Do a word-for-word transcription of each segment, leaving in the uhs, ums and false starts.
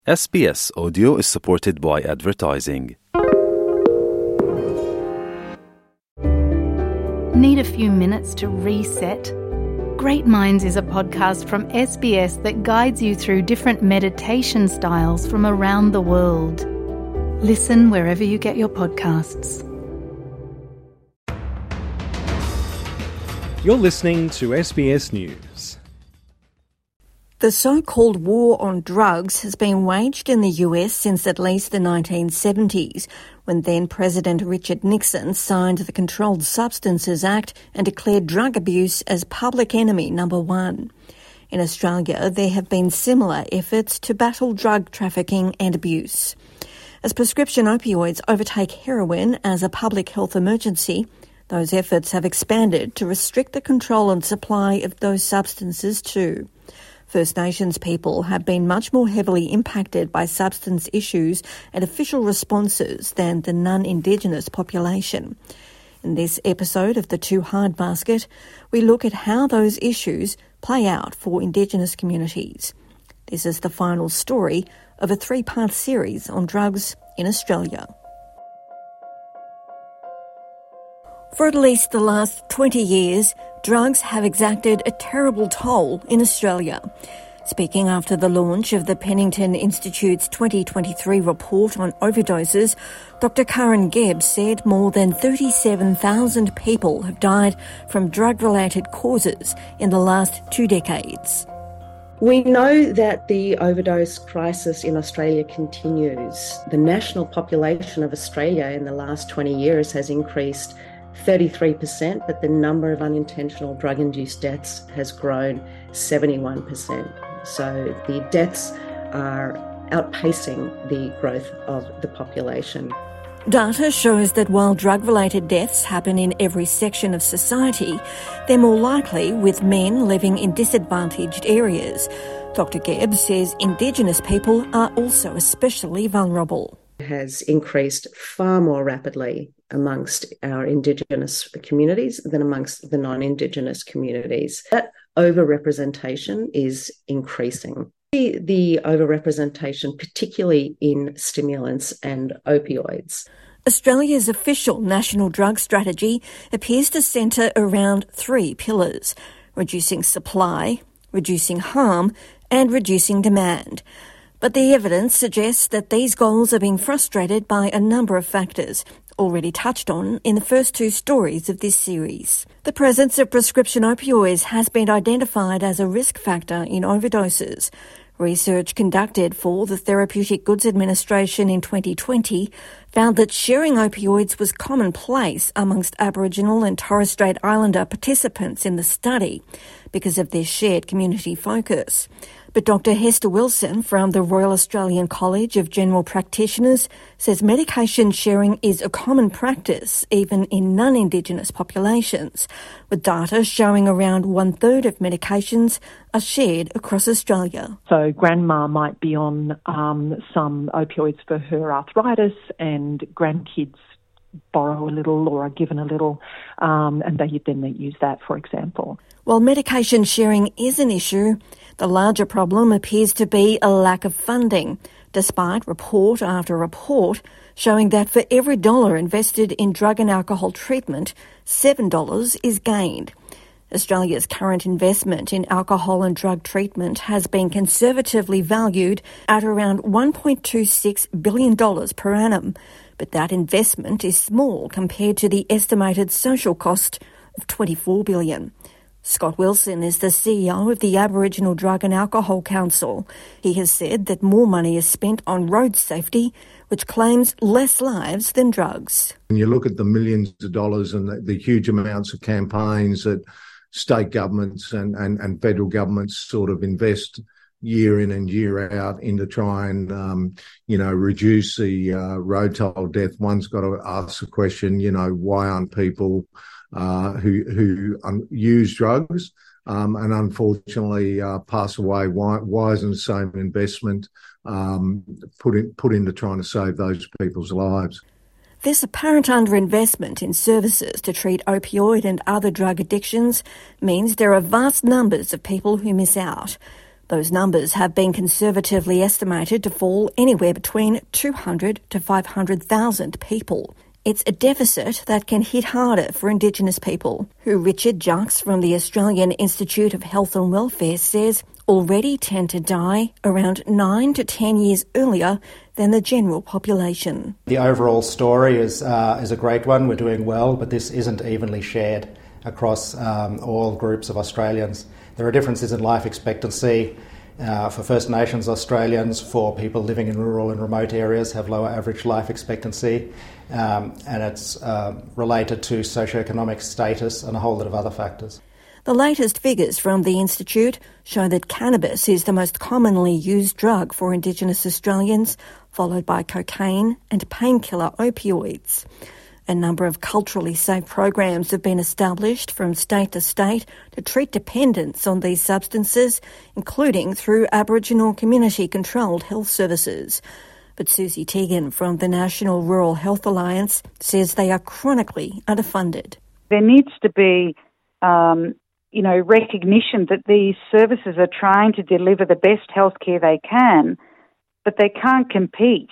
S B S Audio is supported by advertising. Need a few minutes to reset? Great Minds is a podcast from S B S that guides you through different meditation styles from around the world. Listen wherever you get your podcasts. You're listening to S B S News. The so-called war on drugs has been waged in the U S since at least the nineteen seventies, when then-President Richard Nixon signed the Controlled Substances Act and declared drug abuse as public enemy number one. In Australia, there have been similar efforts to battle drug trafficking and abuse. As prescription opioids overtake heroin as a public health emergency, those efforts have expanded to restrict the control and supply of those substances too. First Nations people have been much more heavily impacted by substance issues and official responses than the non-Indigenous population. In this episode of The Too Hard Basket, we look at how those issues play out for Indigenous communities. This is the final story of a three-part series on drugs in Australia. For at least the last twenty years, drugs have exacted a terrible toll in Australia. Speaking after the launch of the Pennington Institute's twenty twenty-three report on overdoses, Doctor Karen Gebb said more than thirty-seven thousand people have died from drug-related causes in the last two decades. We know that the overdose crisis in Australia continues. The national population of Australia in the last twenty years has increased thirty-three percent, but the number of unintentional drug-induced deaths has grown seventy-one percent. So the deaths are outpacing the growth of the population. Data shows that while drug-related deaths happen in every section of society, they're more likely with men living in disadvantaged areas. Doctor Gebb says Indigenous people are also especially vulnerable. Has increased far more rapidly amongst our Indigenous communities than amongst the non-Indigenous communities. That overrepresentation is increasing. The, the overrepresentation, particularly in stimulants and opioids. Australia's official national drug strategy appears to centre around three pillars: reducing supply, reducing harm, and reducing demand. But the evidence suggests that these goals are being frustrated by a number of factors, already touched on in the first two stories of this series. The presence of prescription opioids has been identified as a risk factor in overdoses. Research conducted for the Therapeutic Goods Administration in twenty twenty found that sharing opioids was commonplace amongst Aboriginal and Torres Strait Islander participants in the study because of their shared community focus. But Doctor Hester Wilson from the Royal Australian College of General Practitioners says medication sharing is a common practice even in non-Indigenous populations, with data showing around one-third of medications are shared across Australia. So grandma might be on um, some opioids for her arthritis, and grandkids borrow a little or are given a little, um, and they then use that, for example. While medication sharing is an issue, the larger problem appears to be a lack of funding, despite report after report showing that for every dollar invested in drug and alcohol treatment, seven dollars is gained. Australia's current investment in alcohol and drug treatment has been conservatively valued at around one point two six billion dollars per annum, but that investment is small compared to the estimated social cost of twenty-four billion dollars. Scott Wilson is the C E O of the Aboriginal Drug and Alcohol Council. He has said that more money is spent on road safety, which claims less lives than drugs. When you look at the millions of dollars and the, the huge amounts of campaigns that state governments and, and, and federal governments sort of invest year in and year out into try and, um, you know, reduce the uh, road toll death, one's got to ask the question, you know, why aren't people uh, who who um, use drugs um, and unfortunately uh, pass away? Why, why isn't the same investment um, put in, put into trying to save those people's lives? This apparent underinvestment in services to treat opioid and other drug addictions means there are vast numbers of people who miss out. Those numbers have been conservatively estimated to fall anywhere between two hundred to five hundred thousand people. It's a deficit that can hit harder for Indigenous people, who Richard Jacques from the Australian Institute of Health and Welfare says already tend to die around nine to ten years earlier than the general population. The overall story is uh, is a great one. We're doing well, but this isn't evenly shared across um, all groups of Australians. There are differences in life expectancy. Uh, for First Nations Australians, for people living in rural and remote areas, have lower average life expectancy, um, and it's uh, related to socioeconomic status and a whole lot of other factors. The latest figures from the Institute show that cannabis is the most commonly used drug for Indigenous Australians, followed by cocaine and painkiller opioids. A number of culturally safe programs have been established from state to state to treat dependence on these substances, including through Aboriginal community-controlled health services. But Susie Teagan from the National Rural Health Alliance says they are chronically underfunded. There needs to be, um, you know, recognition that these services are trying to deliver the best healthcare they can, but they can't compete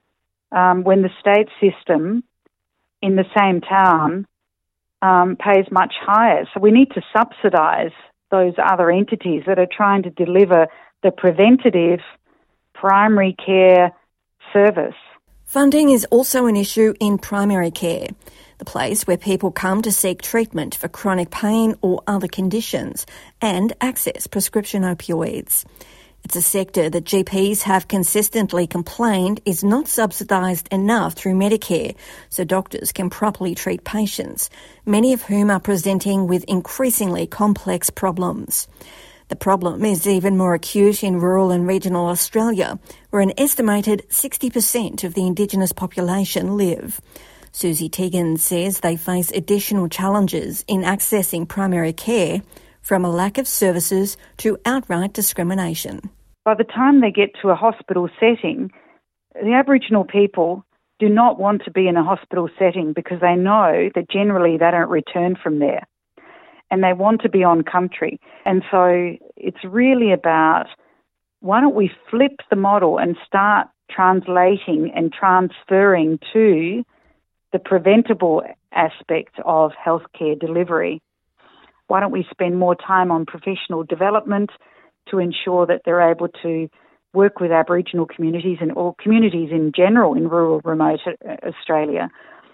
um, when the state system in the same town um, pays much higher. So we need to subsidise those other entities that are trying to deliver the preventative primary care service. Funding is also an issue in primary care, the place where people come to seek treatment for chronic pain or other conditions and access prescription opioids. It's a sector that G Ps have consistently complained is not subsidised enough through Medicare so doctors can properly treat patients, many of whom are presenting with increasingly complex problems. The problem is even more acute in rural and regional Australia, where an estimated sixty percent of the Indigenous population live. Susie Teagan says they face additional challenges in accessing primary care, from a lack of services to outright discrimination. By the time they get to a hospital setting, the Aboriginal people do not want to be in a hospital setting because they know that generally they don't return from there and they want to be on country. And so it's really about, why don't we flip the model and start translating and transferring to the preventable aspect of healthcare delivery? Why don't we spend more time on professional development to ensure that they're able to work with Aboriginal communities and all communities in general in rural, remote Australia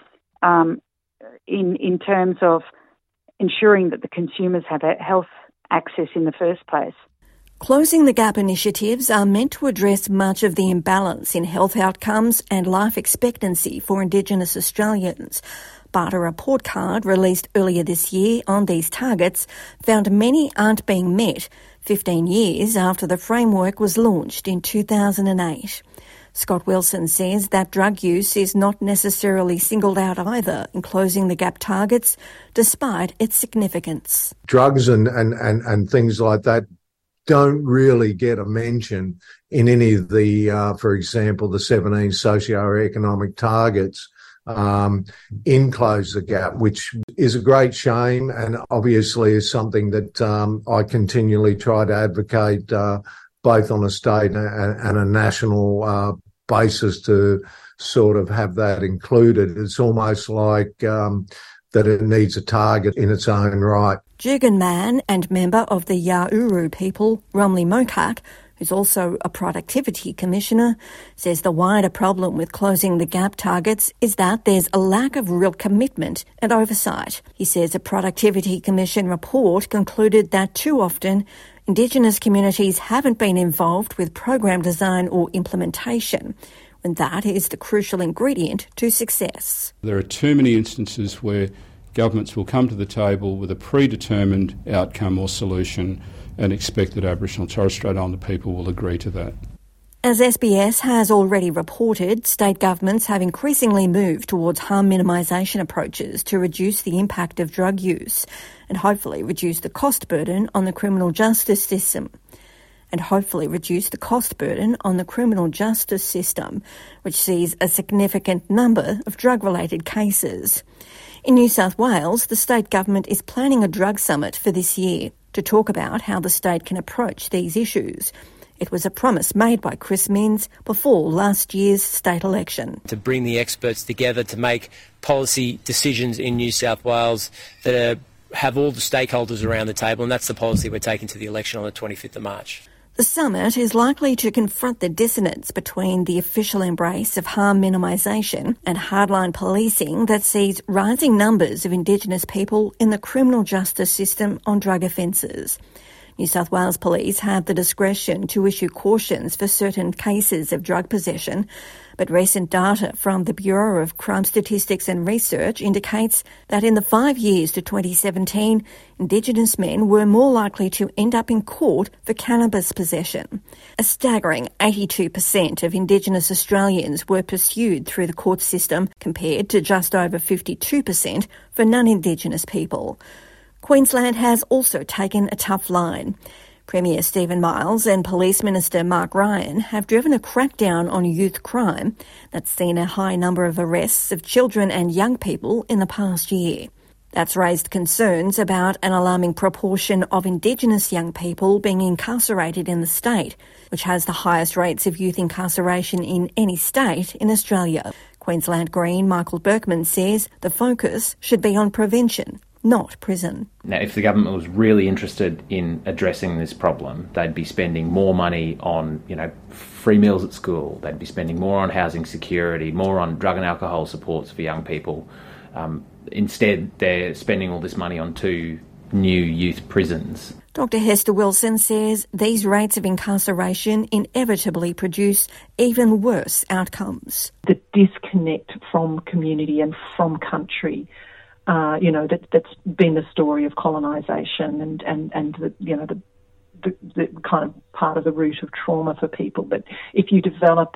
um, in, in terms of ensuring that the consumers have health access in the first place. Closing the Gap initiatives are meant to address much of the imbalance in health outcomes and life expectancy for Indigenous Australians. But a report card released earlier this year on these targets found many aren't being met fifteen years after the framework was launched in two thousand eight. Scott Wilson says that drug use is not necessarily singled out either in closing the Gap targets, despite its significance. Drugs and, and, and, and things like that don't really get a mention in any of the, uh, for example, the seventeen socio-economic targets um, in Close the Gap, which is a great shame and obviously is something that um, I continually try to advocate uh, both on a state and, and a national uh, basis to sort of have that included. It's almost like um, that it needs a target in its own right. Jugan Man and member of the Yauru people, Romley Mokak, who's also a productivity commissioner, says the wider problem with closing the Gap targets is that there's a lack of real commitment and oversight. He says a Productivity Commission report concluded that too often Indigenous communities haven't been involved with program design or implementation, when that is the crucial ingredient to success. There are too many instances where governments will come to the table with a predetermined outcome or solution and expect that Aboriginal and Torres Strait Islander people will agree to that. As S B S has already reported, state governments have increasingly moved towards harm minimisation approaches to reduce the impact of drug use and hopefully reduce the cost burden on the criminal justice system. And hopefully reduce the cost burden on the criminal justice system, which sees a significant number of drug-related cases. In New South Wales, the state government is planning a drug summit for this year. to talk about how the state can approach these issues. It was a promise made by Chris Minns before last year's state election. To bring the experts together to make policy decisions in New South Wales that are, have all the stakeholders around the table, and that's the policy we're taking to the election on the twenty-fifth of March. The summit is likely to confront the dissonance between the official embrace of harm minimisation and hardline policing that sees rising numbers of Indigenous people in the criminal justice system on drug offences. New South Wales Police have the discretion to issue cautions for certain cases of drug possession, but recent data from the Bureau of Crime Statistics and Research indicates that in the five years to twenty seventeen, Indigenous men were more likely to end up in court for cannabis possession. A staggering eighty-two percent of Indigenous Australians were pursued through the court system, compared to just over fifty-two percent for non-Indigenous people. Queensland has also taken a tough line. Premier Stephen Miles and Police Minister Mark Ryan have driven a crackdown on youth crime that's seen a high number of arrests of children and young people in the past year. That's raised concerns about an alarming proportion of Indigenous young people being incarcerated in the state, which has the highest rates of youth incarceration in any state in Australia. Queensland Green Michael Berkman says the focus should be on prevention, not prison. Now, if the government was really interested in addressing this problem, they'd be spending more money on, you know, free meals at school. They'd be spending more on housing security, more on drug and alcohol supports for young people. Um, instead, they're spending all this money on two new youth prisons. Doctor Hester Wilson says these rates of incarceration inevitably produce even worse outcomes. The disconnect from community and from country, Uh, you know, that, that's been the story of colonisation and, and, and the, you know, the, the, the kind of part of the root of trauma for people. But if you develop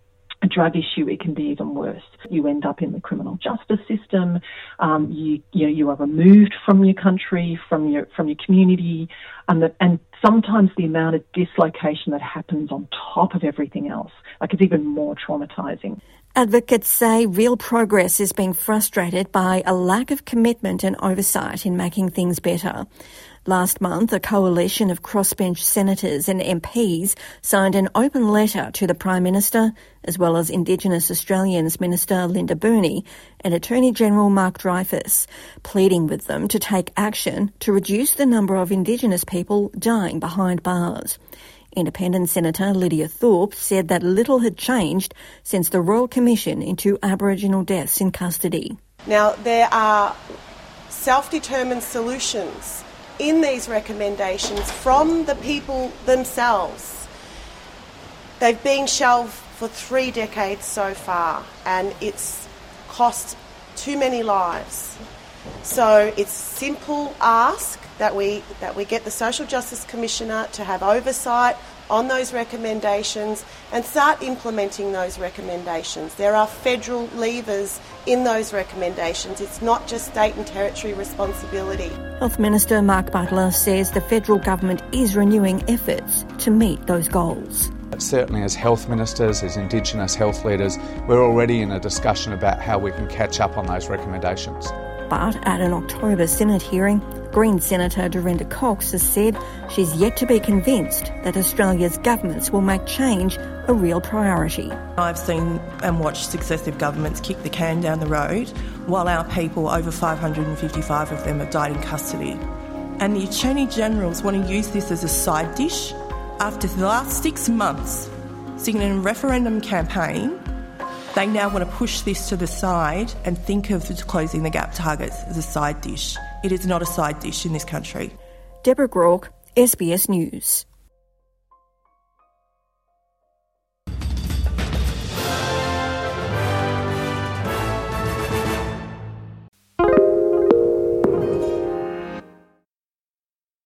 a drug issue, it can be even worse. You end up in the criminal justice system. Um, you, you know, you are removed from your country, from your from your community, and the, and sometimes the amount of dislocation that happens on top of everything else, like it's even more traumatising. Advocates say real progress is being frustrated by a lack of commitment and oversight in making things better. Last month, a coalition of crossbench senators and M Ps signed an open letter to the Prime Minister, as well as Indigenous Australians Minister Linda Burney and Attorney General Mark Dreyfus, pleading with them to take action to reduce the number of Indigenous people dying behind bars. Independent Senator Lydia Thorpe said that little had changed since the Royal Commission into Aboriginal deaths in custody. Now, there are self-determined solutions in these recommendations from the people themselves. They've been shelved for three decades so far, and it's cost too many lives. So it's simple ask that we that we get the Social Justice Commissioner to have oversight on those recommendations and start implementing those recommendations. There are federal levers in those recommendations. It's not just state and territory responsibility. Health Minister Mark Butler says the federal government is renewing efforts to meet those goals. Certainly as health ministers, as Indigenous health leaders, we're already in a discussion about how we can catch up on those recommendations. But at an October Senate hearing, Green Senator Dorinda Cox has said she's yet to be convinced that Australia's governments will make change a real priority. I've seen and watched successive governments kick the can down the road while our people, over five hundred fifty-five of them, have died in custody. And the Attorney Generals want to use this as a side dish. After the last six months singing a referendum campaign, they now want to push this to the side and think of closing the gap targets as a side dish. It is not a side dish in this country. Deborah Groark, S B S News.